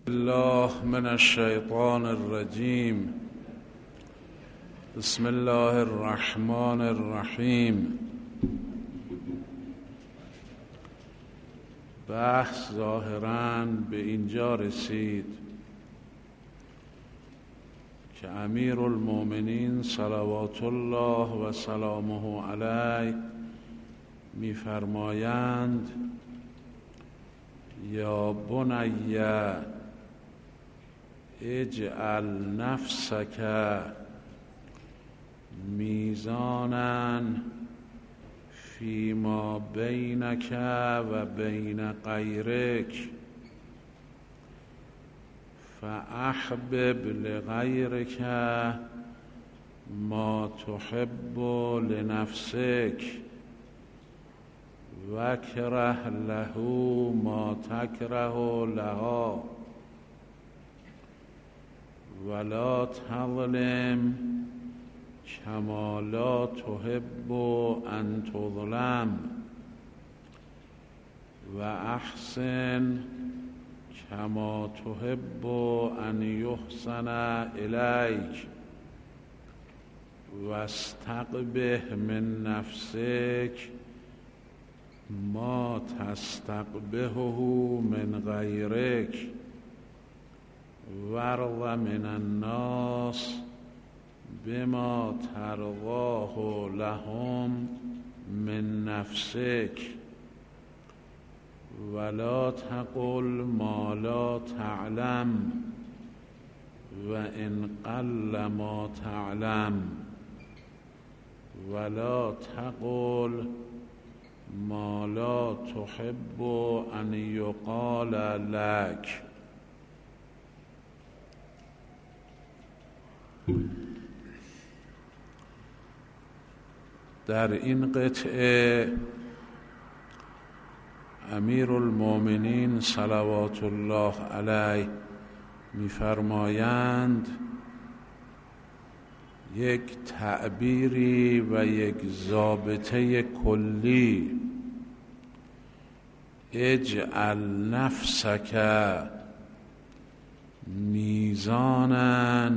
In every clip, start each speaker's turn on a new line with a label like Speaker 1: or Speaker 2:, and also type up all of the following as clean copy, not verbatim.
Speaker 1: الله من الشیطان الرجیم. بسم الله الرحمن الرحیم. بحث ظاهراً به اینجا رسید که امیر المؤمنین صلوات الله و سلامه علیه می‌فرمایند یا بنی اجعل نفسک میزانا فیما بینک و بین غیرک فاحبب لغیرک ما تحب لنفسک وکره له ما تکره لها ولا تظلم کما لا تحب ان تظلم و احسن کما تحب ان یحسن الیک واستقبح من نفسک ما تستقبحه من غیرک وارض من الناس بما ترضاه لهم من نفسک ولا تقل ما لا تعلم و ان قل ما تعلم ولا تقل ما لا تحب ان یقال لك. در این قطعه امیر المؤمنین صلوات الله علیه می‌فرمایند یک تعبیری و یک ضابطه کلی اجعل نفسک میزانا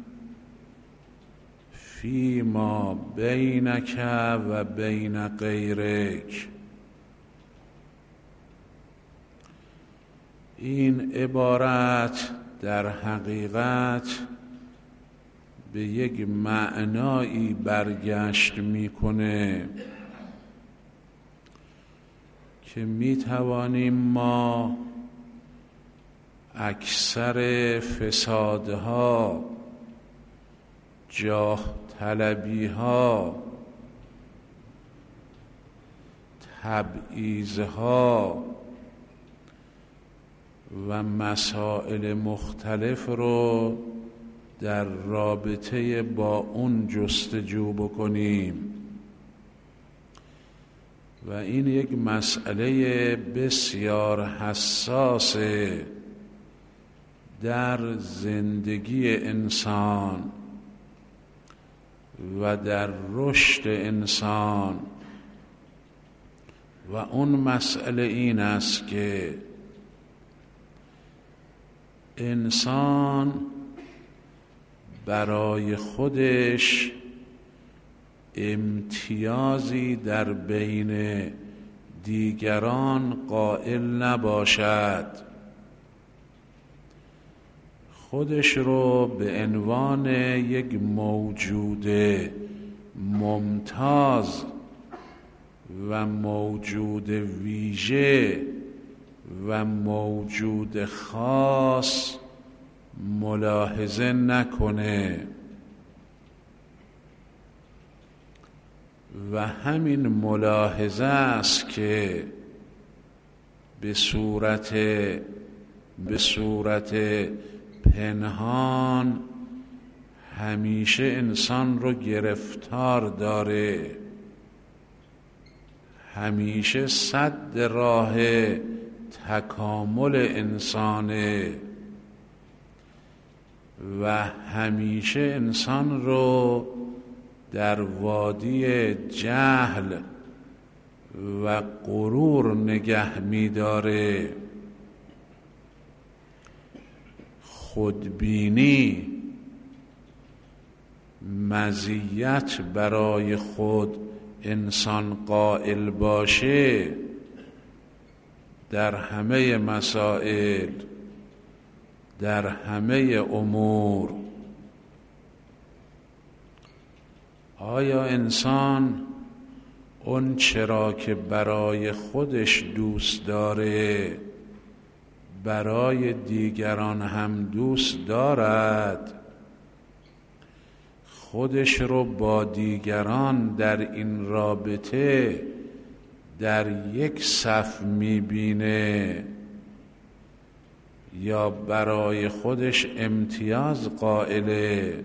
Speaker 1: فیما بینک و بین غیرک. این عبارت در حقیقت به یک معنایی برگشت میکنه که میتوانیم ما اکثر فسادها، جاه طلبیها، تبعیضها و مسائل مختلف رو در رابطه با اون جستجو بکنیم و این یک مسئله بسیار حساسه در زندگی انسان و در رشد انسان و اون مسئله این است که انسان برای خودش امتیازی در بین دیگران قائل نباشد، خودش رو به عنوان یک موجود ممتاز و موجود ویژه و موجود خاص ملاحظه نکنه و همین ملاحظه است که به صورت پنهان همیشه انسان رو گرفتار داره، همیشه سد راه تکامل انسانه و همیشه انسان رو در وادی جهل و غرور نگه می‌داره. خودبینی مزیت برای خود انسان قائل باشه در همه مسائل، در همه امور، آیا انسان اون چرا که برای خودش دوست داره برای دیگران هم دوست دارد؟ خودش رو با دیگران در این رابطه در یک صف میبینه یا برای خودش امتیاز قائله؟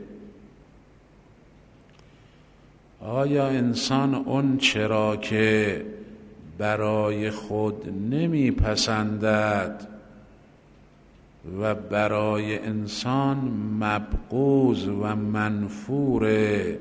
Speaker 1: آیا انسان اون چرا که برای خود نمیپسندد و برای انسان مبغوض و منفوره،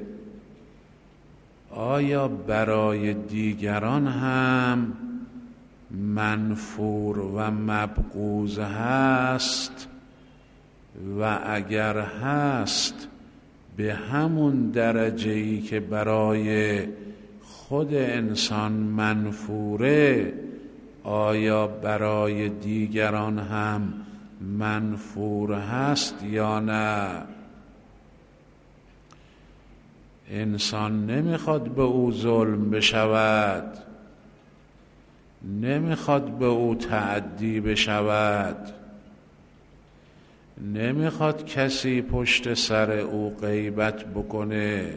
Speaker 1: آیا برای دیگران هم منفور و مبغوض هست؟ و اگر هست به همون درجه‌ای که برای خود انسان منفوره، آیا برای دیگران هم منفور هست یا نه؟ انسان نمیخواد به او ظلم بشود، نمیخواد به او تعدی بشود، نمیخواد کسی پشت سر او غیبت بکنه.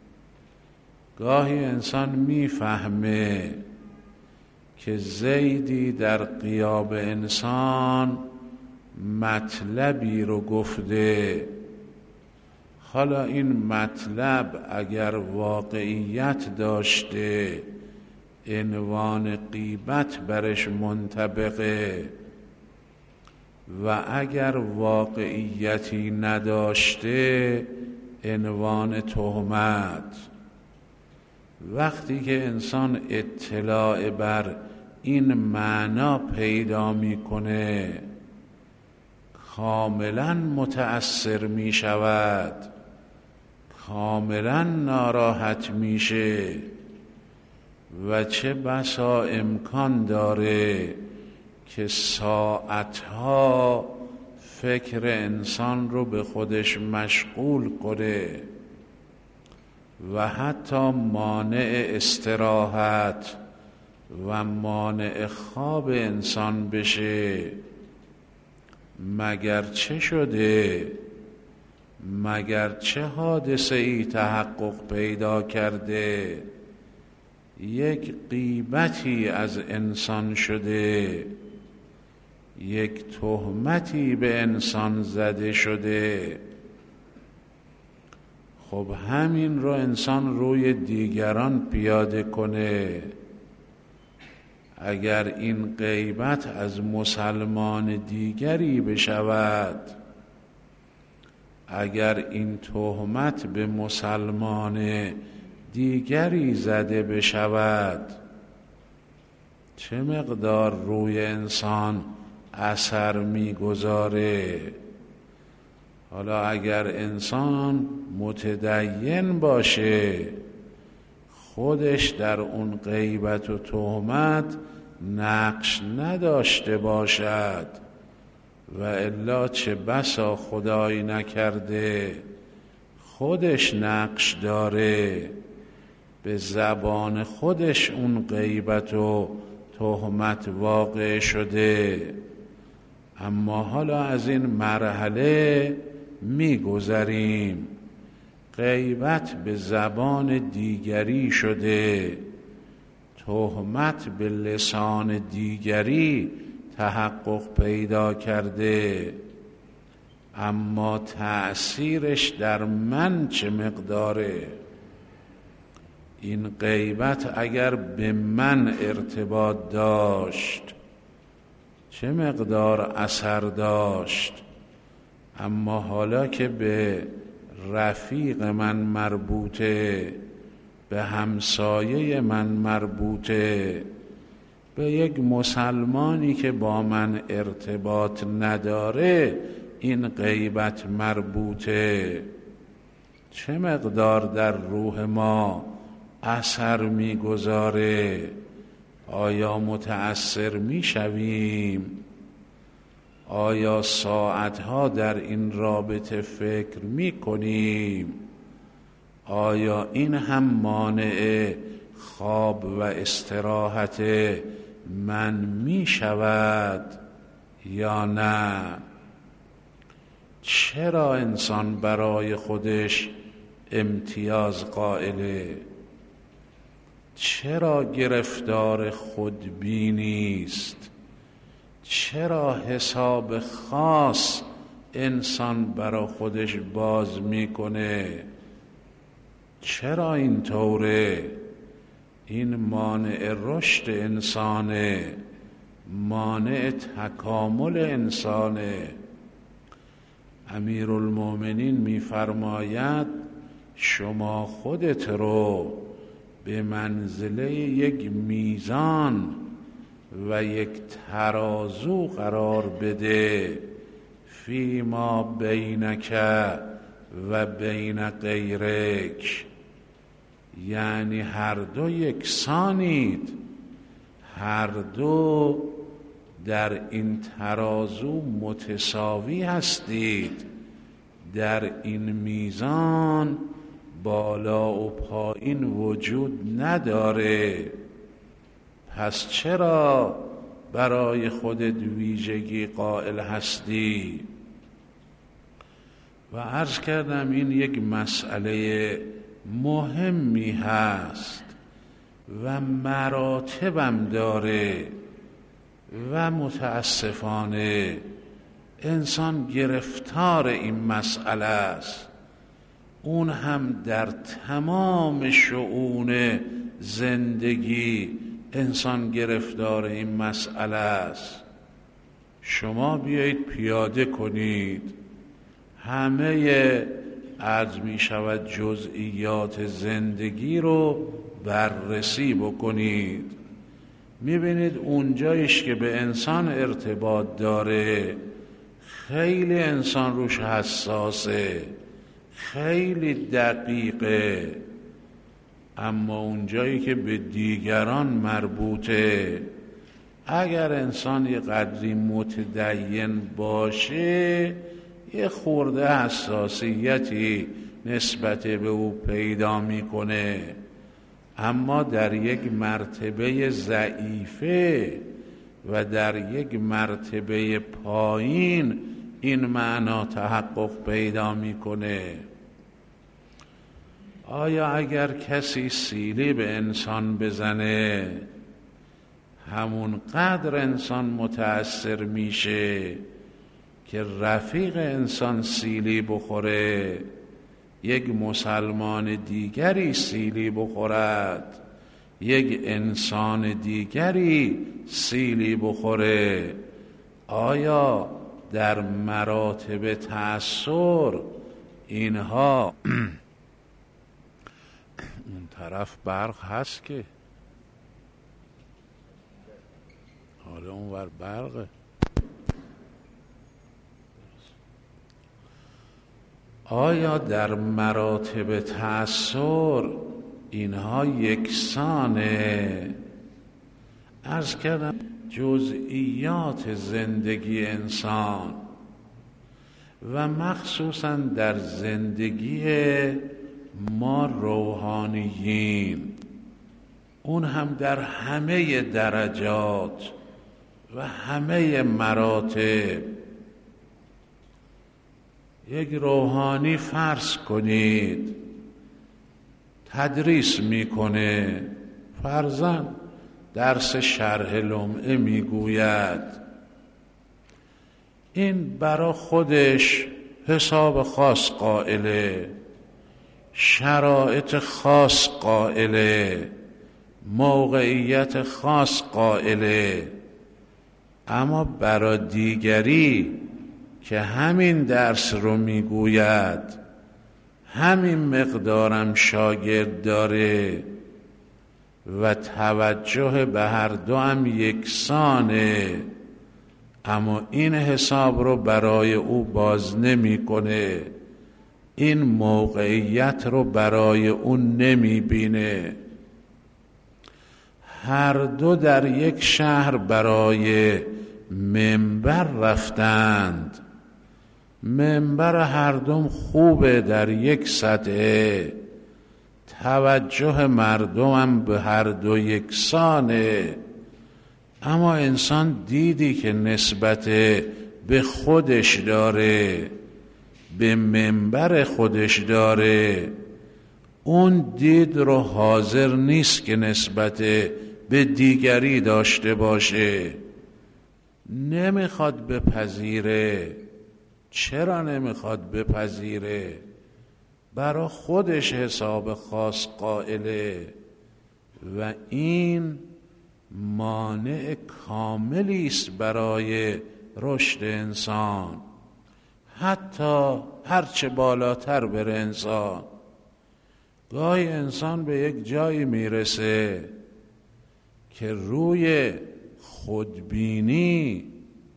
Speaker 1: گاهی انسان میفهمه که زیدی در غیاب انسان مطلبی رو گفته، حالا این مطلب اگر واقعیت داشته عنوان غیبت برش منطبقه و اگر واقعیتی نداشته عنوان تهمت. وقتی که انسان اطلاع بر این معنا پیدا میکنه کاملا متأثر می شود، کاملا ناراحت میشه و چه بسا امکان داره که ساعتها فکر انسان رو به خودش مشغول کنه و حتی مانع استراحت و مانع خواب انسان بشه. مگر چه شده؟ مگر چه حادثه ای تحقق پیدا کرده؟ یک غیبتی از انسان شده، یک تهمتی به انسان زده شده. خب همین رو انسان روی دیگران پیاده کنه. اگر این غیبت از مسلمان دیگری بشود، اگر این تهمت به مسلمان دیگری زده بشود، چه مقدار روی انسان اثر میگذاره؟ حالا اگر انسان متدین باشه، خودش در اون غیبت و تهمت نقش نداشته باشد، و الا چه بسا خدای نکرده خودش نقش داره، به زبان خودش اون غیبت و تهمت واقع شده، اما حالا از این مرحله میگذریم. غیبت به زبان دیگری شده، تهمت به لسان دیگری تحقق پیدا کرده، اما تأثیرش در من چه مقداره؟ این غیبت اگر به من ارتباط داشت چه مقدار اثر داشت؟ اما حالا که به رفیق من مربوطه، به همسایه من مربوطه، به یک مسلمانی که با من ارتباط نداره این غیبت مربوطه؟ چه مقدار در روح ما اثر میگذاره؟ آیا متأثر میشویم؟ آیا ساعتها در این رابطه فکر میکنیم؟ آیا این هم مانع خواب و استراحت من میشود یا نه؟ چرا انسان برای خودش امتیاز قائله؟ چرا گرفتار خودبینی است؟ چرا حساب خاص انسان برای خودش باز میکنه؟ چرا اینطوره؟ این مانع رشد انسانه، مانع تکامل انسانه. امیرالمومنین میفرماید شما خودت رو به منزله یک میزان و یک ترازو قرار بده، فیما بینک و بین غیرک، یعنی هر دو یکسانید، هر دو در این ترازو متساوی هستید، در این میزان بالا و پایین وجود نداره. پس چرا برای خودت ویژگی قائل هستی؟ و عرض کردم این یک مسئله مهمی هست و مراتبم داره و متاسفانه انسان گرفتار این مسئله است. اون هم در تمام شؤون زندگی انسان گرفتار این مسئله است. شما بیایید پیاده کنید، همه عرض می شود جزئیات زندگی رو بررسی بکنید، میبینید اونجایش که به انسان ارتباط داره خیلی انسان روش حساسه، خیلی دقیقه، اما اونجایی که به دیگران مربوطه اگر انسان یه قدری متدین باشه یه خورده حساسیتی نسبت به او پیدا میکنه، اما در یک مرتبه ضعیفه و در یک مرتبه پایین این معنا تحقق پیدا میکنه. آیا اگر کسی سیلی به انسان بزنه همون قدر انسان متأثر میشه که رفیق انسان سیلی بخوره، یک مسلمان دیگری سیلی بخورد، یک انسان دیگری سیلی بخوره؟ آیا در مراتب تأثیر اینها اون طرف برق هست که حالا اون ور برقه، آیا در مراتب تأثیر اینها یکسانه؟ عرض کردم جزئیات زندگی انسان و مخصوصا در زندگی ما روحانیین، اون هم در همه درجات و همه مراتب. یک روحانی فرض کنید تدریس میکنه، فرضاً درس شرح لمعه میگوید، این برا خودش حساب خاص قائله، شرایط خاص قائله، موقعیت خاص قائله، اما برا دیگری که همین درس رو میگوید، همین مقدارم شاگرد داره و توجه به هر دو هم یکسانه، اما این حساب رو برای او باز نمی‌کنه، این موقعیت رو برای او نمی‌بینه. هر دو در یک شهر برای منبر رفتند. منبر هر دوم خوبه، در یک سطح، توجه مردمم به هر دو یکسانه. اما انسان دیدی که نسبت به خودش داره، به منبر خودش داره، اون دید رو حاضر نیست که نسبت به دیگری داشته باشه، نمیخواد بپذیره. چرا نمیخواد بپذیره؟ برا خودش حساب خاص قائله و این مانع کاملی است برای رشد انسان. حتی هرچه بالاتر بره انسان، گاهی انسان به یک جایی میرسه که روی خودبینی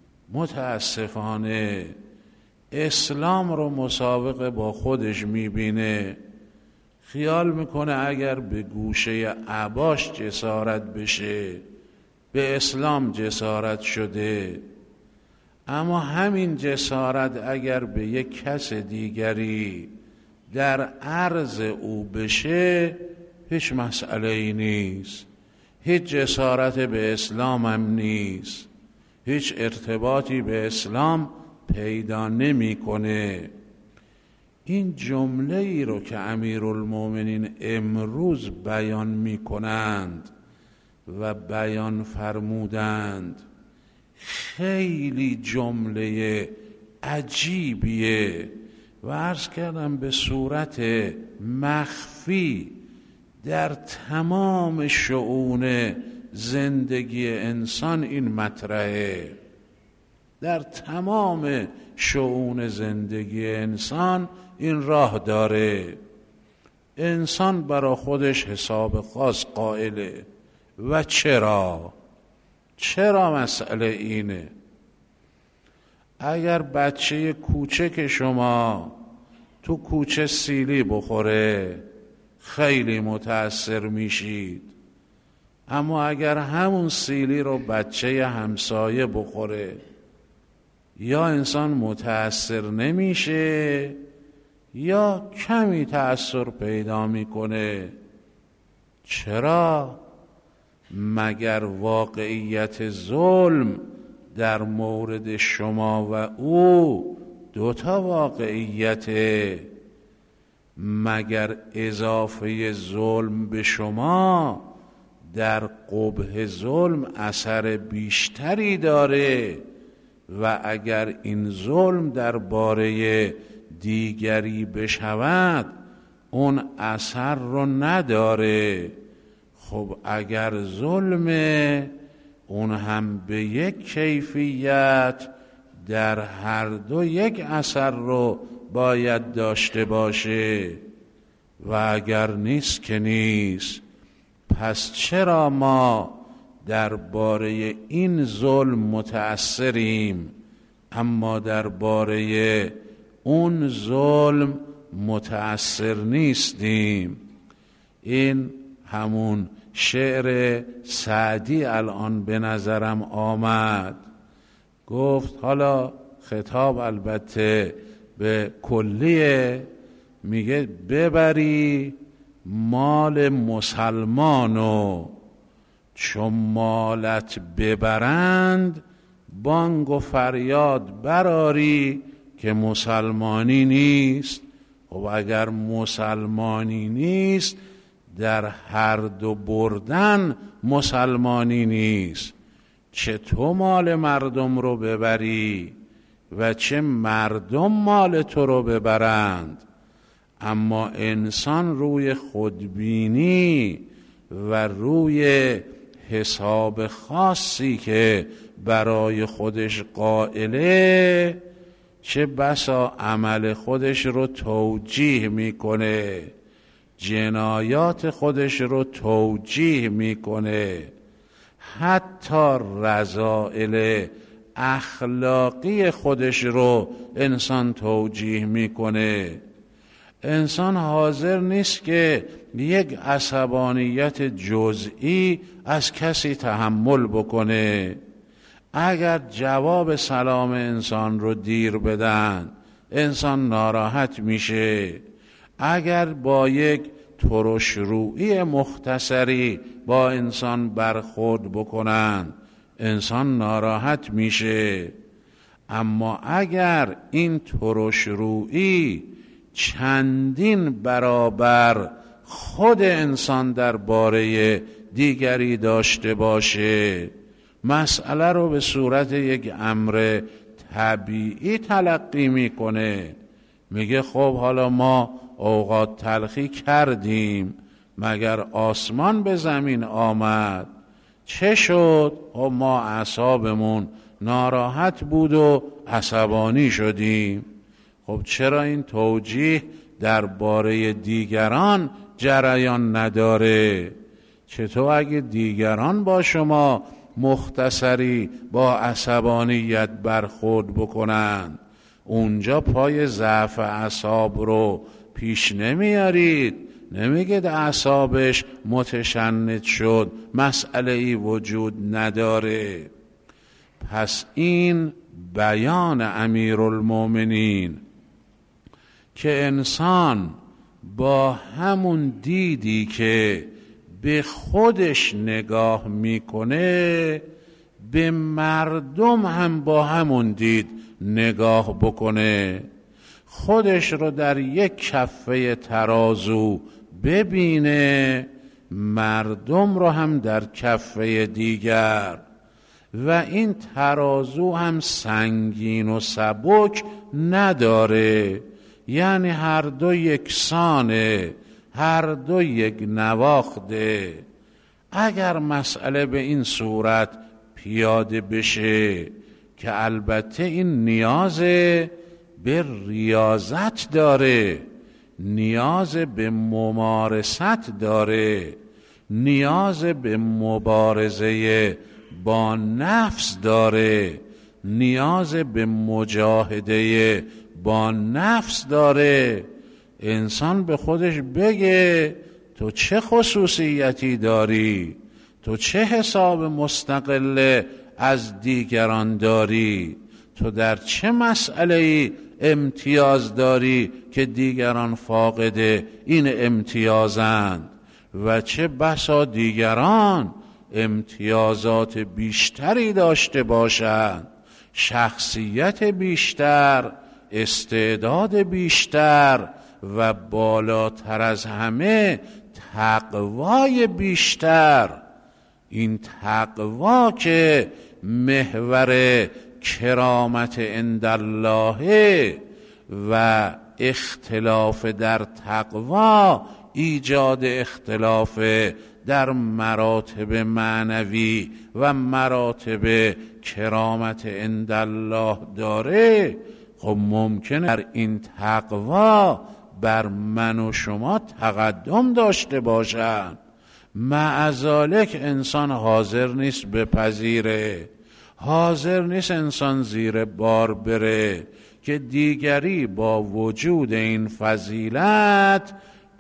Speaker 1: متاسفانه اسلام رو مسابقه با خودش میبینه، خیال میکنه اگر به گوشه عباش جسارت بشه به اسلام جسارت شده. اما همین جسارت اگر به یک کس دیگری در عرض او بشه هیچ مسئله ای نیست، هیچ جسارت به اسلام هم نیست، هیچ ارتباطی به اسلام پیدا نمی‌کنه. این جمله ای رو که امیرالمومنین امروز بیان می‌کنند و بیان فرمودند خیلی جمله عجیبیه و عرض کردم به صورت مخفی در تمام شؤون زندگی انسان این مطرحه. در تمام شؤون زندگی انسان این راه داره. انسان برا خودش حساب خاص قائله. و چرا مسئله اینه؟ اگر بچه کوچک شما تو کوچه سیلی بخوره خیلی متأثر میشید، اما اگر همون سیلی رو بچه همسایه بخوره یا انسان متأثر نمیشه یا کمی تأثر پیدا میکنه. چرا؟ مگر واقعیت ظلم در مورد شما و او دوتا واقعیته؟ مگر اضافه ظلم به شما در قبح ظلم اثر بیشتری داره و اگر این ظلم درباره دیگری بشود اون اثر رو نداره؟ خب اگر ظلمه اون هم به یک کیفیت در هر دو یک اثر رو باید داشته باشه و اگر نیست که نیست. پس چرا ما درباره این ظلم متأثریم اما درباره اون ظلم متأثر نیستیم؟ این همون شعر سعدی الان به نظرم آمد. گفت حالا خطاب البته به کلیه، میگه ببری مال مسلمانو چون مالت ببرند بانگ و فریاد براری که مسلمانی نیست. خب اگر مسلمانی نیست در هر دو بردن مسلمانی نیست. چه تو مال مردم رو ببری و چه مردم مال تو رو ببرند. اما انسان روی خودبینی و روی حساب خاصی که برای خودش قائله چه بسا عمل خودش رو توجیه میکنه، جنایات خودش رو توجیه میکنه، حتی رذائل اخلاقی خودش رو انسان توجیه میکنه. انسان حاضر نیست که یک عصبانیت جزئی از کسی تحمل بکنه. اگر جواب سلام انسان رو دیر بدن، انسان ناراحت میشه. اگر با یک ترشرویی مختصری با انسان برخورد بکنن، انسان ناراحت میشه. اما اگر این ترشرویی چندین برابر خود انسان درباره دیگری داشته باشه، مسئله رو به صورت یک امر طبیعی تلقی میکنه. میگه خب حالا ما اوقات تلخی کردیم، مگر آسمان به زمین آمد؟ چه شد؟ ما اعصابمون ناراحت بود و عصبانی شدیم. خب چرا این توجیه درباره دیگران جریان نداره؟ چطور اگه دیگران با شما مختصری با عصبانیت برخورد بکنند، اونجا پای ضعف اعصاب رو پیش نمیارید؟ نمیگید اعصابش متشنج شد، مسئله ای وجود نداره. پس این بیان امیرالمومنین که انسان با همون دیدی که به خودش نگاه میکنه، به مردم هم با همون دید نگاه بکنه. خودش رو در یک کفه ترازو ببینه، مردم رو هم در کفه دیگر. و این ترازو هم سنگین و سبک نداره، یعنی هر دو یکسانه، هر دو یک نواخته. اگر مسئله به این صورت پیاده بشه که البته این نیاز به ریاضت داره، نیاز به ممارست داره، نیاز به مبارزه با نفس داره، نیاز به مجاهده با نفس داره. انسان به خودش بگه تو چه خصوصیتی داری، تو چه حساب مستقل از دیگران داری، تو در چه مسئله‌ای امتیاز داری که دیگران فاقد این امتیازند، و چه بسا دیگران امتیازات بیشتری داشته باشند، شخصیت بیشتر، استعداد بیشتر و بالاتر از همه تقوای بیشتر. این تقوا که محور کرامت عندالله و اختلاف در تقوا ایجاد اختلاف در مراتب معنوی و مراتب کرامت عندالله داره. خب ممکنه در این تقوا بر من و شما تقدم داشته باشند، معذالک انسان حاضر نیست بپذیره، حاضر نیست انسان زیر بار بره که دیگری با وجود این فضیلت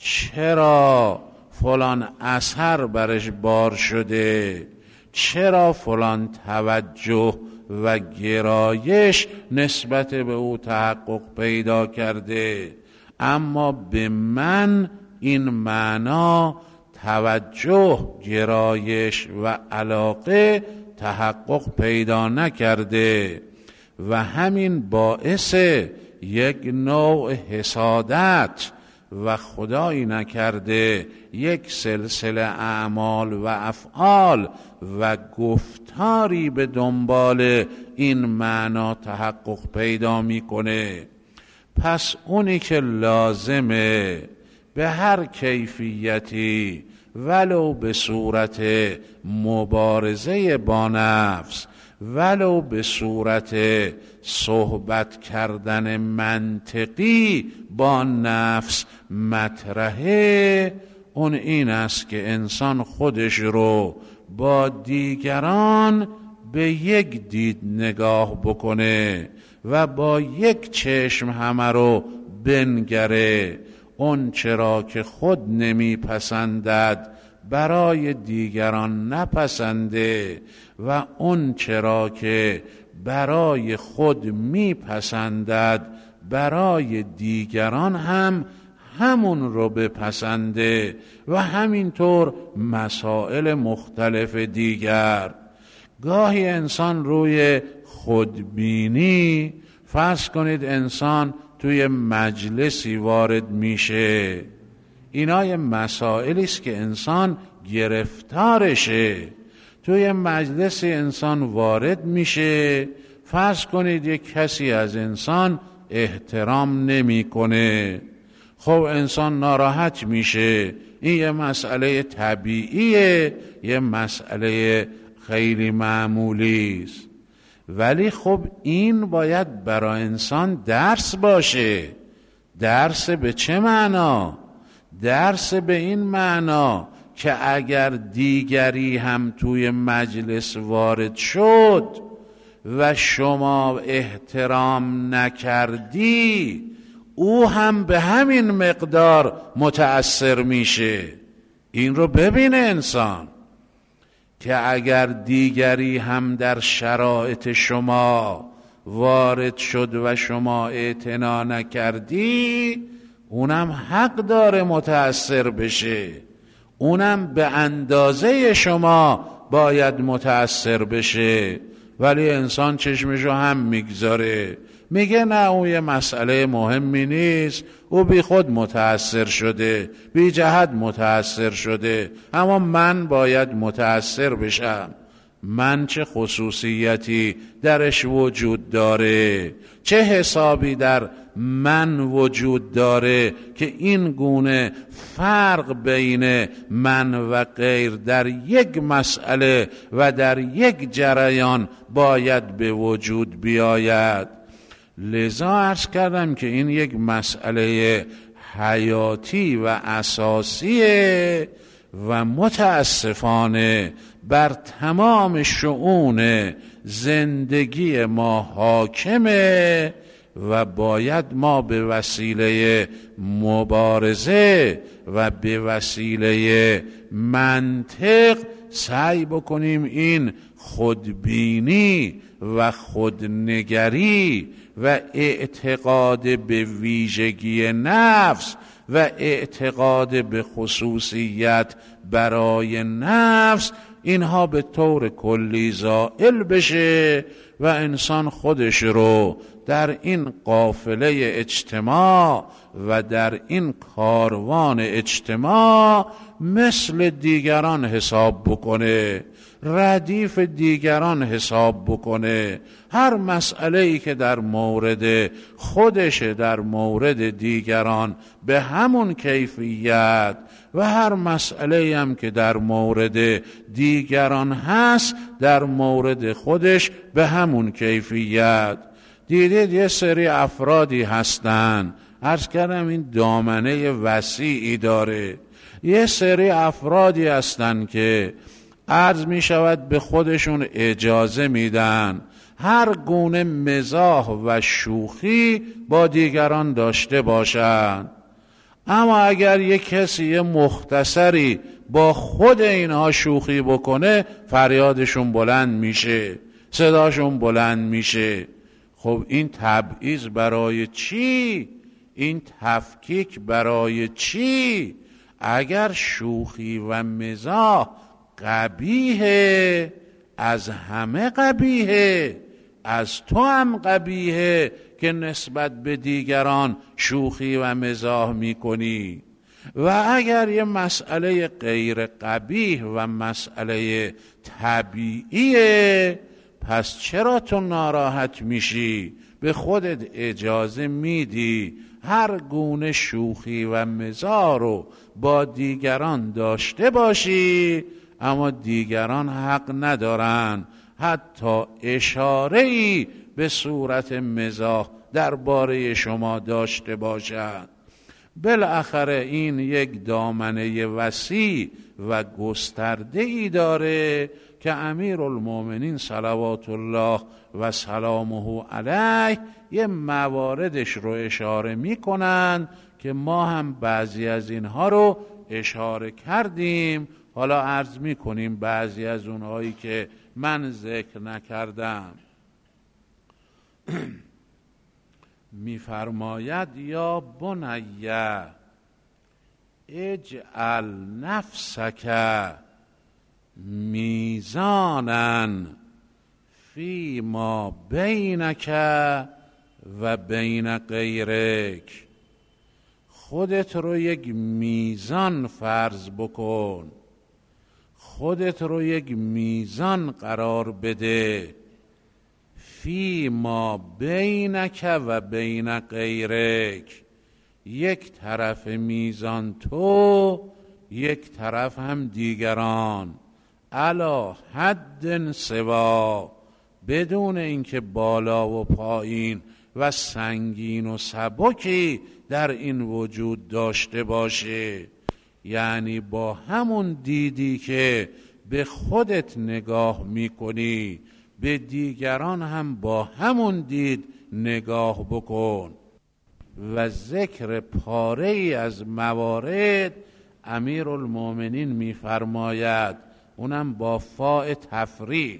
Speaker 1: چرا فلان اثر برش بار شده، چرا فلان توجه و گرایش نسبت به او تحقق پیدا کرده، اما به من این معنا توجه، گرایش و علاقه تحقق پیدا نکرده. و همین باعث یک نوع حسادت و خدایی نکرده یک سلسله اعمال و افعال و گفتاری به دنبال این معنا تحقق پیدا میکنه. پس اونی که لازمه به هر کیفیتی ولو به صورت مبارزه با نفس، ولو به صورت صحبت کردن منطقی با نفس مطرحه، اون این است که انسان خودش رو با دیگران به یک دید نگاه بکنه و با یک چشم همه رو بنگره، اون چرا که خود نمیپسندد برای دیگران نپسنده و اون چرا که برای خود میپسندد برای دیگران هم همون رو بپسنده و همینطور مسائل مختلف دیگر. گاهی انسان روی خودبینی، فرض کنید انسان توی مجلسی وارد میشه، اینا یه مسائلی است که انسان گرفتارشه. توی مجلسی انسان وارد میشه، فرض کنید یک کسی از انسان احترام نمیکنه، خب انسان ناراحت میشه. این یه مسئله طبیعیه، یه مسئله خیلی معمولی است. ولی خب این باید برای انسان درس باشه. درس به چه معنا؟ درس به این معنا که اگر دیگری هم توی مجلس وارد شد و شما احترام نکردی، او هم به همین مقدار متأثر میشه. این رو ببینه انسان که اگر دیگری هم در شرایط شما وارد شد و شما اعتنا نکردی، اونم حق داره متأثر بشه، اونم به اندازه شما باید متأثر بشه. ولی انسان چشمشو هم میگذاره، میگه نه اون یه مسئله مهمی نیست، او بی خود متأثر شده، بی جهت متأثر شده، اما من باید متأثر بشم. من چه خصوصیتی درش وجود داره؟ چه حسابی در من وجود داره که این گونه فرق بین من و غیر در یک مسئله و در یک جریان باید به وجود بیاید؟ لذا عرض کردم که این یک مسئله حیاتی و اساسیه و متاسفانه بر تمام شؤون زندگی ما حاکمه و باید ما به وسیله مبارزه و به وسیله منطق سعی بکنیم این خودبینی و خودنگری و اعتقاد به ویژگی نفس و اعتقاد به خصوصیت برای نفس، اینها به طور کلی زائل بشه و انسان خودش رو در این قافله اجتماع و در این کاروان اجتماع مثل دیگران حساب بکنه، ردیف دیگران حساب بکنه. هر مسئله‌ای که در مورد خودش در مورد دیگران به همون کیفیت و هر مسئله‌ای هم که در مورد دیگران هست در مورد خودش به همون کیفیت. دیدید یه سری افرادی هستن، عرض کردم این دامنه وسیعی داره، یه سری افرادی هستن که عرض می شود به خودشون اجازه میدن هر گونه مزاح و شوخی با دیگران داشته باشند، اما اگر یک کسی مختصری با خود اینها شوخی بکنه فریادشون بلند میشه، صداشون بلند میشه. خب این تبعیض برای چی؟ این تفکیک برای چی؟ اگر شوخی و مزاح قبیحه، از همه قبیحه، از تو هم قبیحه که نسبت به دیگران شوخی و مزاح میکنی. و اگر یه مسئله غیر قبیح و مسئله طبیعیه، پس چرا تو ناراحت میشی؟ به خودت اجازه میدی هر گونه شوخی و مزاح رو با دیگران داشته باشی، اما دیگران حق ندارن حتی اشاره‌ای به صورت مزاح درباره شما داشته باشند. بالاخره این یک دامنه وسیع و گسترده‌ای داره که امیرالمومنین صلوات الله و سلامه علیه یه مواردش رو اشاره میکنن که ما هم بعضی از اینها رو اشاره کردیم. حالا عرض میکنیم بعضی از اونهایی که من ذکر نکردم. میفرماید یا بنیه اجعل نفسک میزانا فی ما بینک و بین غیرک. خودت رو یک میزان فرض بکن، خودت رو یک میزان قرار بده، فی ما بینک و بین غیرک، یک طرف میزان تو، یک طرف هم دیگران، علی حد سوا، بدون اینکه بالا و پایین و سنگین و سبکی در این وجود داشته باشه. یعنی با همون دیدی که به خودت نگاه میکنی به دیگران هم با همون دید نگاه بکن. و ذکر پاره ای از موارد امیرالمومنین میفرماید، اونم با فاء تفریع،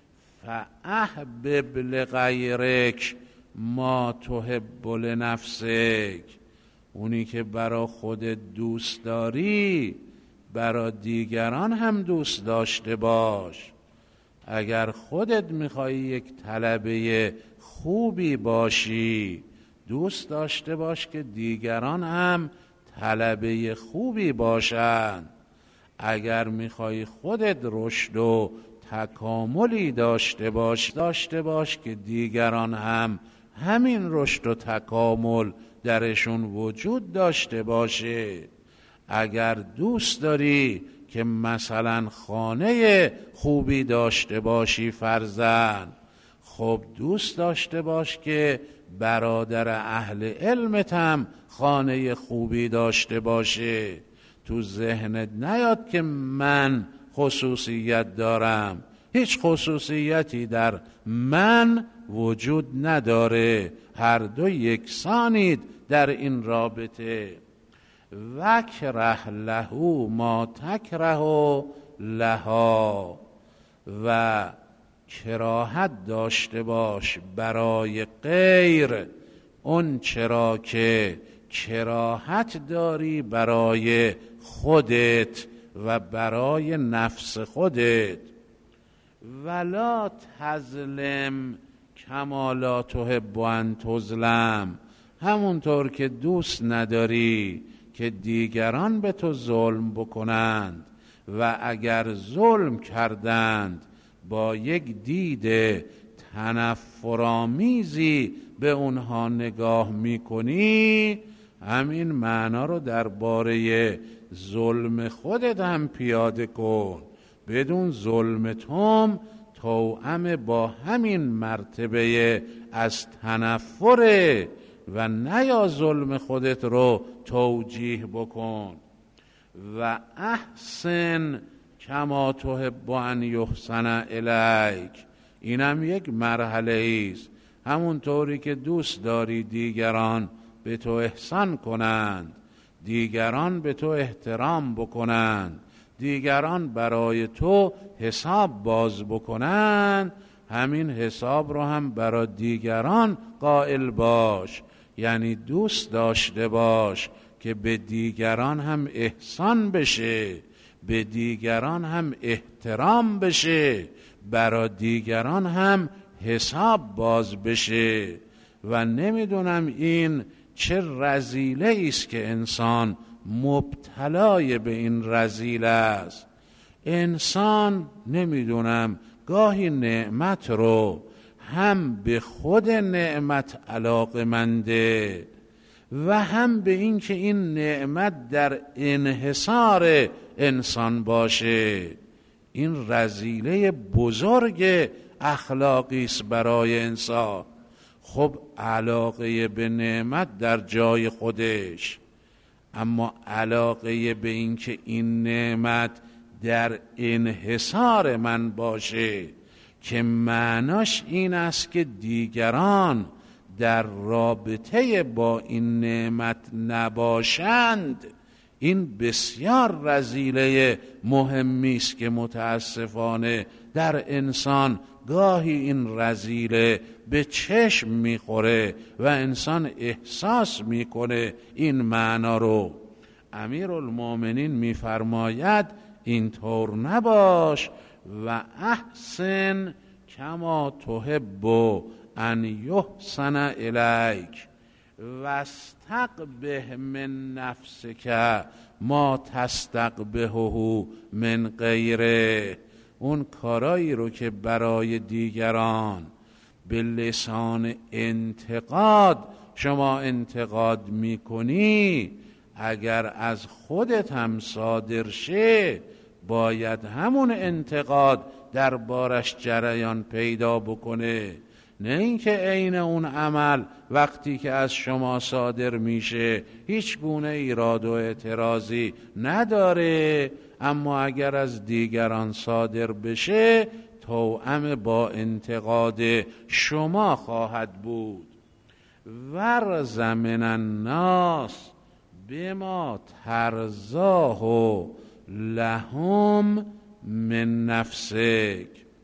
Speaker 1: فاحبب لغیرک ما تحب لنفسک. اونی که برا خودت دوست داری برا دیگران هم دوست داشته باش. اگر خودت میخوای یک طلبه خوبی باشی دوست داشته باش که دیگران هم طلبه خوبی باشند. اگر میخوای خودت رشد و تکاملی داشته باش که دیگران هم همین رشد و تکامل درشون وجود داشته باشه. اگر دوست داری که مثلا خانه خوبی داشته باشی فرزن، خب دوست داشته باش که برادر اهل علمت هم خانه خوبی داشته باشه. تو ذهنت نیاد که من خصوصیت دارم، هیچ خصوصیتی در من وجود نداره، هر دو یکسانید در این رابطه. وکره له ما تکره لها، و کراهت داشته باش برای غیر اون چرا که کراهت داری برای خودت و برای نفس خودت. ولا تظلم کما لا تحب ان تظلم، همونطور که دوست نداری که دیگران به تو ظلم بکنند و اگر ظلم کردند با یک دید تنفرآمیزی به اونها نگاه میکنی، همین معنا رو درباره ظلم خودت هم پیاده کن. بدون ظلم توأم با همین مرتبه از تنفره و نیا ظلم خودت رو توجیه بکن. و احسن کما تحب ان یحسن الیک، اینم یک مرحله است. همونطوری که دوست داری دیگران به تو احسان کنند، دیگران به تو احترام بکنند، دیگران برای تو حساب باز بکنند، همین حساب رو هم برای دیگران قائل باش. یعنی دوست داشته باش که به دیگران هم احسان بشه، به دیگران هم احترام بشه، برای دیگران هم حساب باز بشه. و نمیدونم این چه رذیله است که انسان مبتلای به این رذیله است. انسان نمیدونم گاهی نعمت رو هم به خود نعمت علاقه‌منده و هم به این که این نعمت در انحصار انسان باشه. این رذیله بزرگ اخلاقی است برای انسان. خب علاقه به نعمت در جای خودش، اما علاقه به این که این نعمت در انحصار من باشه، که معناش این است که دیگران در رابطه با این نعمت نباشند. این بسیار رذیله مهمی است که متاسفانه در انسان گاهی این رذیله به چشم میخوره و انسان احساس میکنه این معنا رو. امیرالمومنین میفرماید اینطور نباش و احسن کما تحب ان یحسن الیک واستقبح من نفسک ما تستقبحه من غیره. اون کارایی رو که برای دیگران به لسان انتقاد شما انتقاد میکنی، اگر از خودت هم صادر شه باید همون انتقاد دربارش جریان پیدا بکنه، نه اینکه عین اون عمل وقتی که از شما صادر میشه هیچ گونه ایراد و اعتراضی نداره، اما اگر از دیگران صادر بشه توأم با انتقاد شما خواهد بود. ورز من الناس بما ترضاه لهم من نفسک.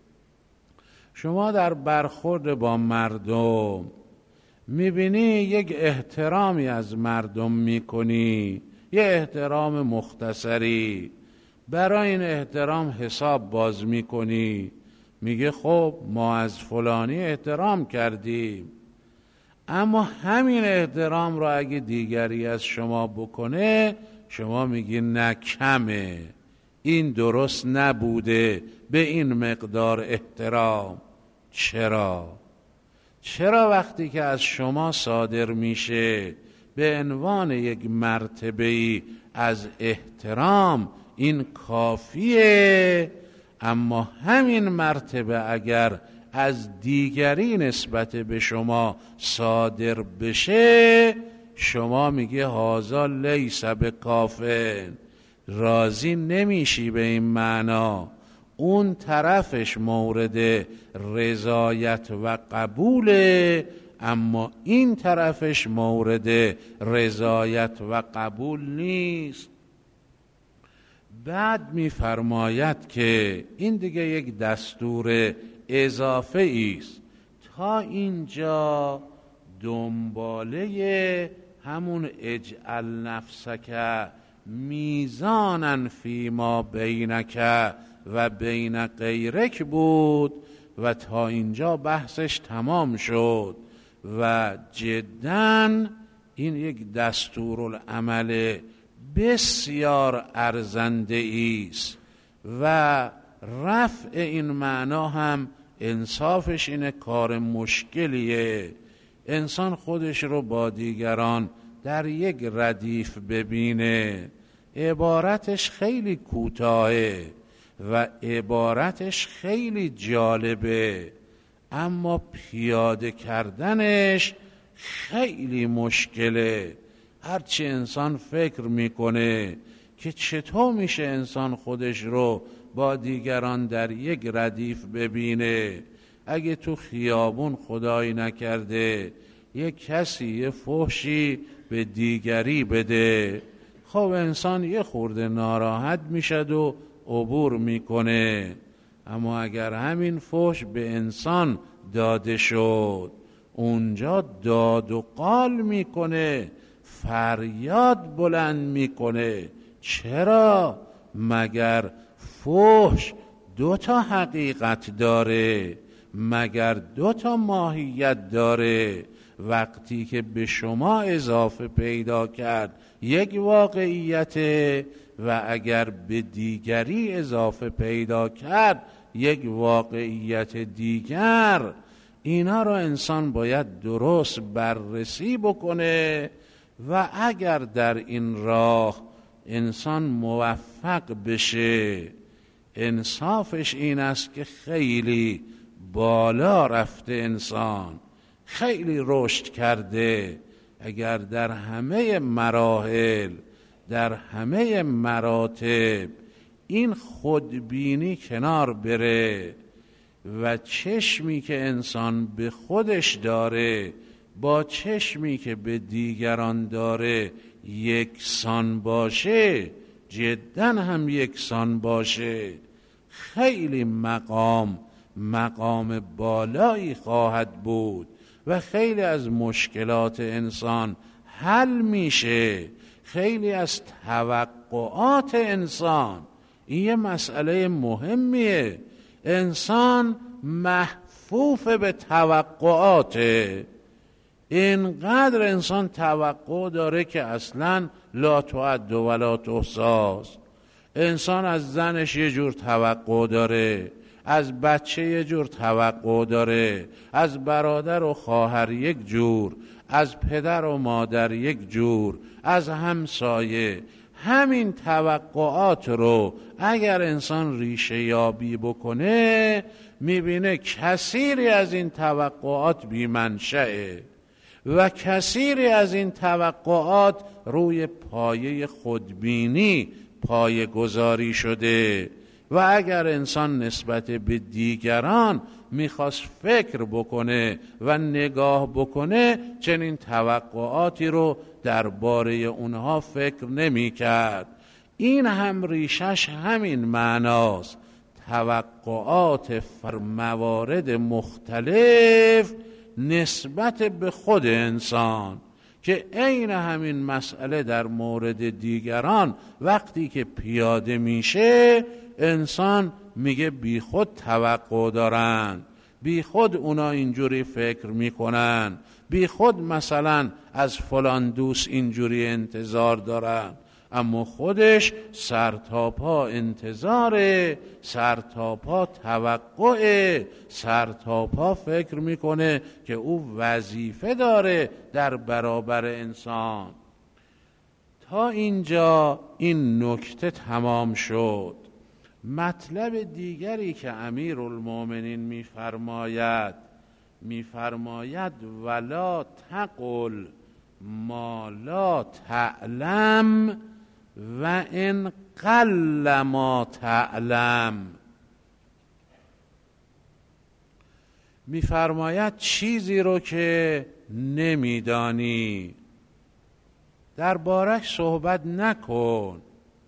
Speaker 1: شما در برخورد با مردم میبینی یک احترامی از مردم میکنی، یه احترام مختصری، برای این احترام حساب باز میکنی، میگه خب ما از فلانی احترام کردیم، اما همین احترام را اگه دیگری از شما بکنه شما میگی نه کمه، این درست نبوده به این مقدار احترام. چرا وقتی که از شما صادر میشه به عنوان یک مرتبه‌ای از احترام این کافیه، اما همین مرتبه اگر از دیگری نسبت به شما صادر بشه شما میگه هذا لیس بکافٍ، راضی نمیشی به این معنا. اون طرفش مورد رضایت و قبوله، اما این طرفش مورد رضایت و قبول نیست. بعد میفرماید که این دیگه یک دستور اضافه است. تا اینجا دنباله همون اجعل نفسک میزانا فیما بینک و بین غیرک بود و تا اینجا بحثش تمام شد و جداً این یک دستورالعمل بسیار ارزنده است و رفع این معنا هم انصافش اینه کار مشکلیه. انسان خودش رو با دیگران در یک ردیف ببینه، عبارتش خیلی کوتاهه و عبارتش خیلی جالبه، اما پیاده کردنش خیلی مشکله. هرچی انسان فکر میکنه که چطور میشه انسان خودش رو با دیگران در یک ردیف ببینه، اگه تو خیابون خدایی نکرده یک کسی یه فحشی به دیگری بده، خب انسان یه خورده ناراحت میشد و عبور میکنه، اما اگر همین فحش به انسان داده شد اونجا داد و قال میکنه، فریاد بلند میکنه. چرا؟ مگر فحش 2 حقیقت داره؟ مگر 2 ماهیت داره؟ وقتی که به شما اضافه پیدا کرد یک واقعیت و اگر به دیگری اضافه پیدا کرد یک واقعیت دیگر. اینا رو انسان باید درست بررسی بکنه و اگر در این راه انسان موفق بشه، انصافش این است که خیلی بالا رفته، انسان خیلی رشد کرده. اگر در همه مراحل، در همه مراتب این خودبینی کنار بره و چشمی که انسان به خودش داره با چشمی که به دیگران داره یکسان باشه، جدا هم یکسان باشه، خیلی مقام بالایی خواهد بود و خیلی از مشکلات انسان حل میشه. خیلی از توقعات انسان، این یه مسئله مهمیه، انسان محفوف به توقعاته. اینقدر انسان توقع داره که اصلا لا تعد ولا تحصی. انسان از زنش یه جور توقع داره، از بچه یه جور توقع داره، از برادر و خواهر یک جور، از پدر و مادر یک جور، از همسایه. همین توقعات رو اگر انسان ریشه یابی بکنه میبینه کثیری از این توقعات بی‌منشأه و کثیری از این توقعات روی پایه خودبینی پایه گذاری شده. و اگر انسان نسبت به دیگران میخواست فکر بکنه و نگاه بکنه چنین توقعاتی رو درباره اونها فکر نمیکرد. این هم ریشش همین معناست، توقعات موارد مختلف نسبت به خود انسان، که عین همین مسئله در مورد دیگران وقتی که پیاده میشه انسان میگه بی خود توقع دارن، بی خود اونا اینجوری فکر میکنن، بی خود مثلا از فلان دوست اینجوری انتظار دارن، اما خودش سرتاپا انتظاره، سرتاپا توقعه، سرتاپا فکر میکنه که او وظیفه داره در برابر انسان. تا اینجا این نکته تمام شد. مطلب دیگری که امیرالمومنین میفرماید ولا تقل ما لا تعلم و ان قل ما تعلم. میفرماید چیزی رو که نمیدانی دربارش صحبت نکن،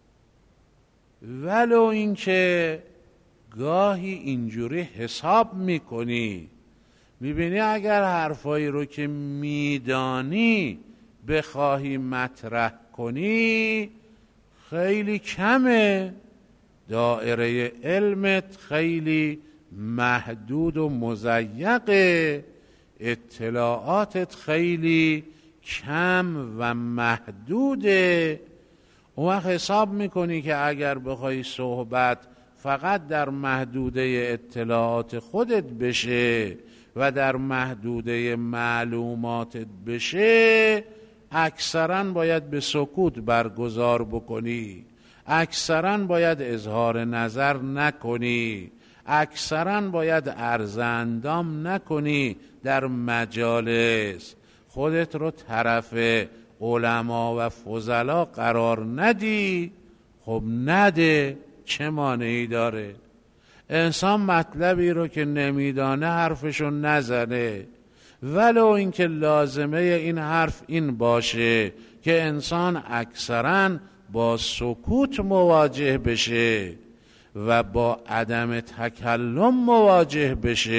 Speaker 1: ولو اینکه گاهی اینجوری حساب میکنی، میبینی اگر حرفایی رو که میدانی بخواهی مطرح کنی خیلی کمه، دایره علمت خیلی محدود و مضیقه، اطلاعاتت خیلی کم و محدوده. اون وقت حساب میکنی که اگر بخوای صحبت فقط در محدوده اطلاعات خودت بشه و در محدوده معلوماتت بشه، اکثرا باید به سکوت برگزار بکنی، اکثرا باید اظهار نظر نکنی، اکثرا باید عرض اندام نکنی در مجالس، خودت رو طرف علما و فضلا قرار ندی. خب نده، چه مانعی داره؟ انسان مطلبی رو که نمیدانه حرفشو نزنه، ولو اینکه لازمه این حرف این باشه که انسان اکثرا با سکوت مواجه بشه و با عدم تکلم مواجه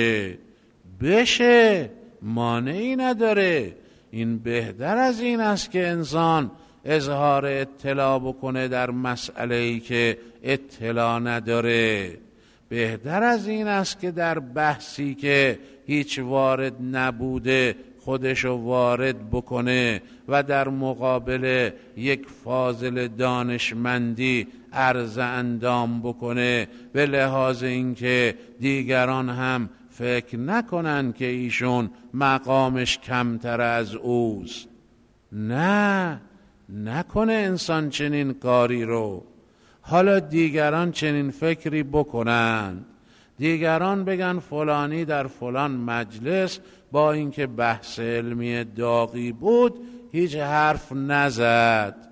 Speaker 1: بشه، مانعی نداره. این بهتر از این است که انسان اظهار اطلاع بکنه در مسئله‌ای که اطلاع نداره، بهتر از این است که در بحثی که هیچ وارد نبوده خودشو وارد بکنه و در مقابل یک فاضل دانشمندی عرض اندام بکنه، به لحاظ اینکه دیگران هم فکر نکنن که ایشون مقامش کمتر از اوست. نه، نکنه انسان چنین کاری رو. حالا دیگران چنین فکری بکنن، دیگران بگن فلانی در فلان مجلس با اینکه بحث علمی داغی بود هیچ حرف نزد،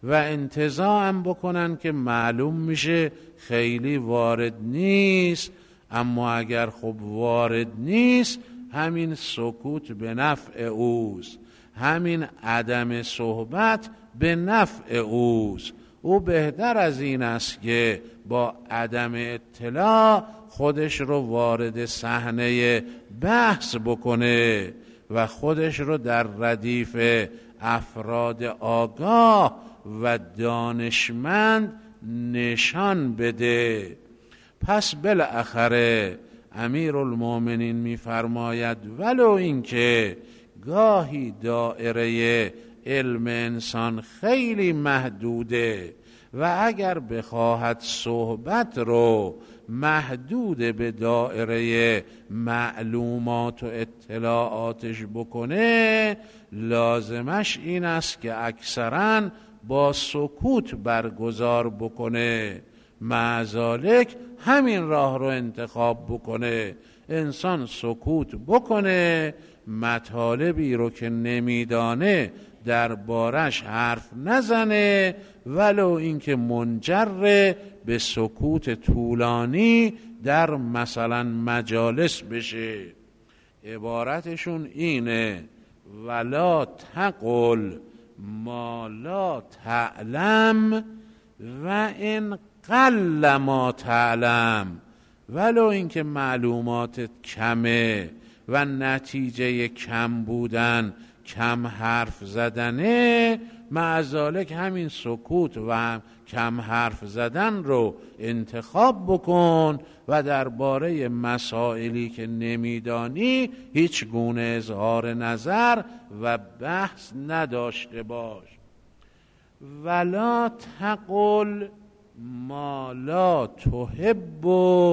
Speaker 1: و انتزاع هم بکنن که معلوم میشه خیلی وارد نیست، اما اگر خب وارد نیست همین سکوت به نفع اوست، همین عدم صحبت به نفع اوست. او بهتر از این است که با عدم اطلاع خودش رو وارد صحنه بحث بکنه و خودش رو در ردیف افراد آگاه و دانشمند نشان بده. پس بالاخره امیرالمومنین می‌فرماید ولو اینکه گاهی دایره علم انسان خیلی محدوده و اگر بخواهد صحبت رو محدود به دایره معلومات و اطلاعاتش بکنه، لازمش این است که اکثراً با سکوت برگزار بکنه. معذالک همین راه رو انتخاب بکنه، انسان سکوت بکنه، مطالبی رو که نمیدانه در بارش حرف نزنه، ولو اینکه منجر به سکوت طولانی در مثلا مجالس بشه. عبارتشون اینه: ولا تقل ما لا تعلم و ان قل ما تعلم. ولو اینکه معلوماتت کمه و نتیجه کم بودن کم حرف زدنه، معذالک همین سکوت و کم حرف زدن رو انتخاب بکن و درباره مسائلی که نمیدانی هیچ گونه اظهار نظر و بحث نداشته باش. ولا تقل ما لا تحب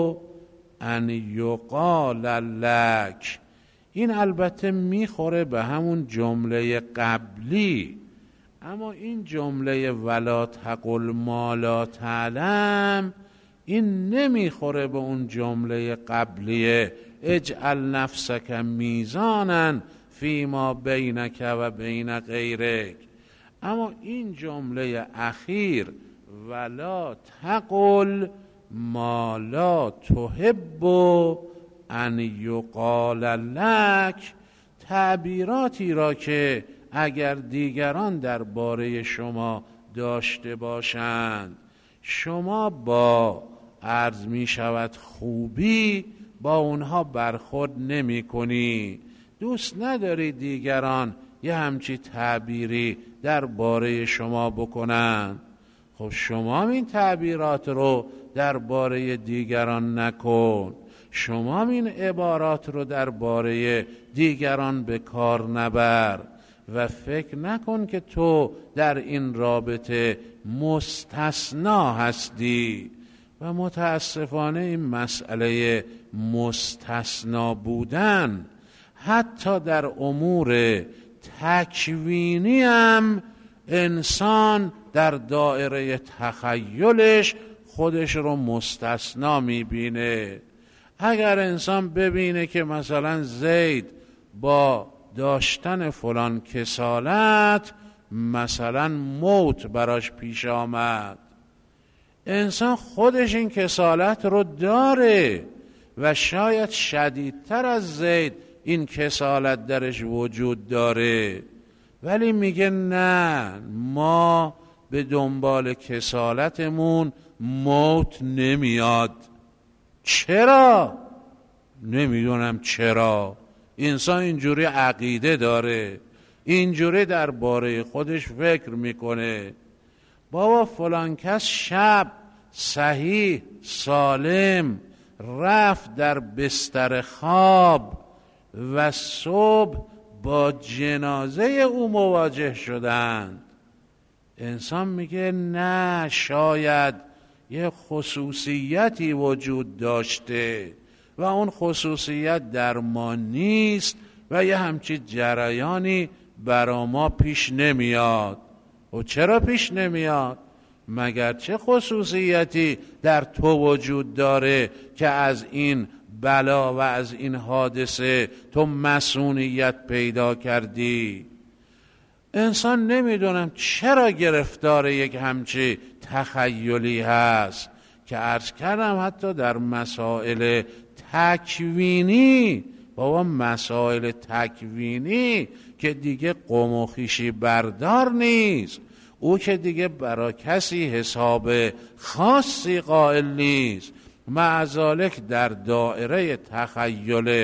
Speaker 1: ان یقال لک. این البته میخوره به همون جمله قبلی، اما این جمله ولا تقل ما لا تعلم این نمیخوره به اون جمله قبلیه اجعل نفسک میزانا فیما بینک و بین غیرک. اما این جمله اخیر ولا تقل ما لا تحب ان یقال لک، تعبیراتی را که اگر دیگران درباره شما داشته باشند شما با عرض می شود خوبی با اونها برخورد نمی کنی، دوست نداری دیگران یه همچی تعبیری درباره شما بکنن. خب شما این تعبیرات رو درباره دیگران نکن، شما این عبارات رو درباره دیگران به کار نبر و فکر نکن که تو در این رابطه مستثنا هستی. و متاسفانه این مسئله مستثنا بودن حتی در امور تکوینی هم انسان در دایره تخیلش خودش رو مستثنا میبینه. اگر انسان ببینه که مثلا زید با داشتن فلان کسالت مثلا موت براش پیش آمد، انسان خودش این کسالت رو داره و شاید شدیدتر از زید این کسالت درش وجود داره، ولی میگه نه، ما به دنبال کسالتمون موت نمیاد. چرا؟ نمیدونم چرا. انسان اینجوری عقیده داره، اینجوری درباره خودش فکر میکنه. بابا فلان کس شب صحیح سالم رفت در بستر خواب و صبح با جنازه او مواجه شدند. انسان میگه نه، شاید یه خصوصیتی وجود داشته و اون خصوصیت در ما نیست و یه همچی جریانی برا ما پیش نمیاد. و چرا پیش نمیاد؟ مگر چه خصوصیتی در تو وجود داره که از این بلا و از این حادثه تو مسئولیت پیدا کردی؟ انسان نمیدونم چرا گرفتار یک همچی تخیلی هست که عرض کردم حتی در مسائل تکوینی، بابا مسائل تکوینی که دیگه قوم و خویشی بردار نیست، او که دیگه برای کسی حساب خاصی قائل نیست، معذالک در دایره تخیل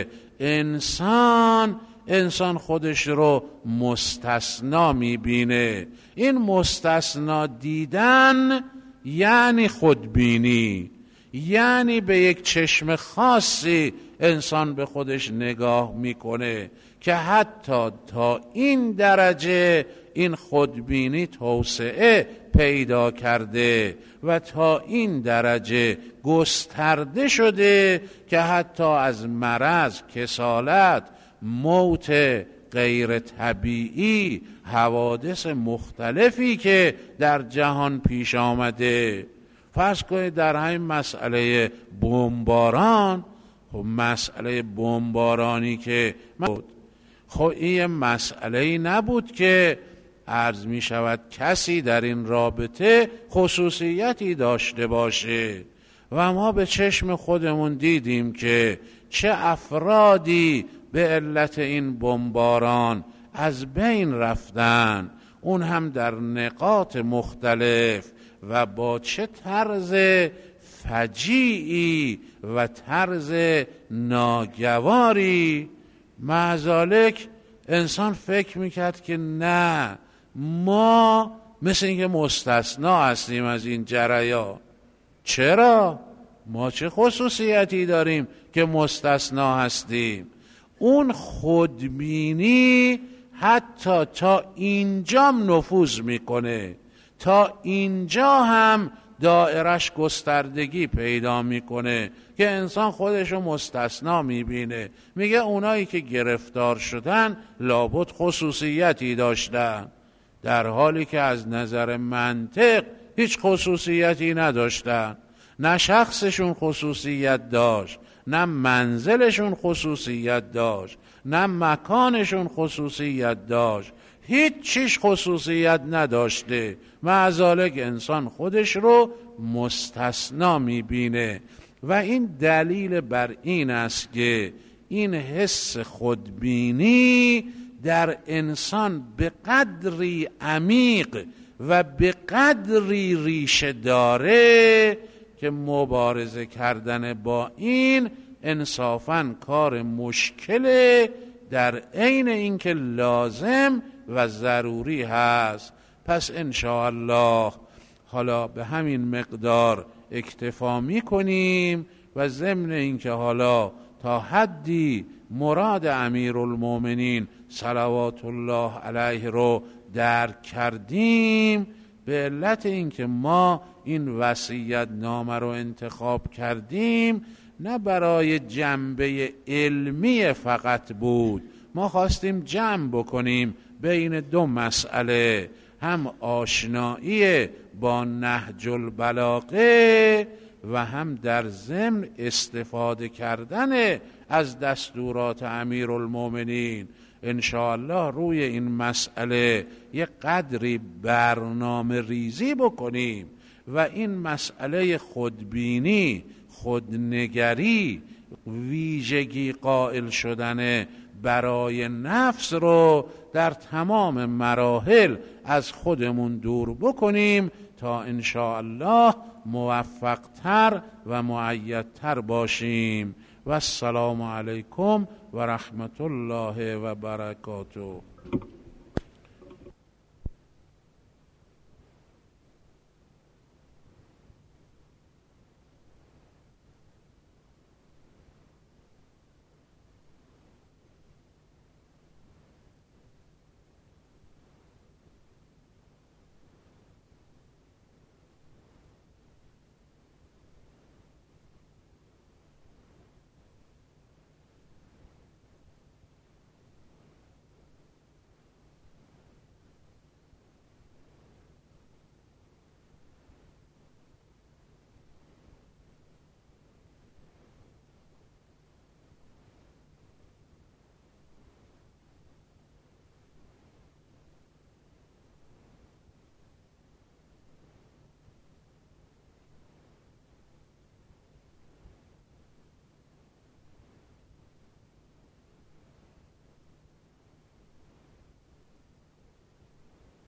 Speaker 1: انسان خودش رو مستثنا میبینه. این مستثنا دیدن یعنی خودبینی، یعنی به یک چشم خاصی انسان به خودش نگاه میکنه که حتی تا این درجه این خودبینی توسعه پیدا کرده و تا این درجه گسترده شده که حتی از مرض، کسالت، موت غیر طبیعی، حوادث مختلفی که در جهان پیش آمده، فرض کنید در همین مسئله بمباران، خب مسئله بمبارانی که خب این مسئله نبود که عرض می شود کسی در این رابطه خصوصیتی داشته باشه و ما به چشم خودمون دیدیم که چه افرادی به علت این بمباران از بین رفتن، اون هم در نقاط مختلف و با چه طرز فجیعی و طرز ناگواری. معذالک انسان فکر میکرد که نه، ما مثل اینکه مستثنا هستیم از این جریان. چرا؟ ما چه خصوصیتی داریم که مستثنا هستیم؟ اون خودبینی حتی تا اینجام نفوذ میکنه، تا اینجا هم دایرش گستردگی پیدا میکنه که انسان خودشو مستثنا میبینه، میگه اونایی که گرفتار شدن لابد خصوصیتی داشتن، در حالی که از نظر منطق هیچ خصوصیتی نداشتن. نه شخصشون خصوصیت داشت، نه منزلشون خصوصیت داشت، نه مکانشون خصوصیت داشت، هیچ چیز خصوصیت نداشته. معذالک انسان خودش رو مستثنا میبینه و این دلیل بر این است که این حس خودبینی در انسان به قدری عمیق و به قدری ریشه داره که مبارزه کردن با این انصافاً کار مشکله، در عین اینکه لازم و ضروری هست. پس انشاءالله حالا به همین مقدار اکتفا میکنیم و ضمن اینکه حالا تا حدی مراد امیرالمومنین صلوات الله علیه رو درک کردیم، به علت اینکه ما این وصیت نامه رو انتخاب کردیم نه برای جنبه علمی فقط بود، ما خواستیم جمع بکنیم بین دو مسئله، هم آشنایی با نهج البلاغه و هم در ضمن استفاده کردن از دستورات امیرالمومنین. انشاءالله روی این مسئله یک قدری برنامه ریزی بکنیم و این مسئله خودبینی، خودنگری، ویژگی قائل شدن برای نفس رو در تمام مراحل از خودمون دور بکنیم تا انشاءالله موفقتر و مؤیدتر باشیم. و السلام علیکم و رحمت الله و برکاته.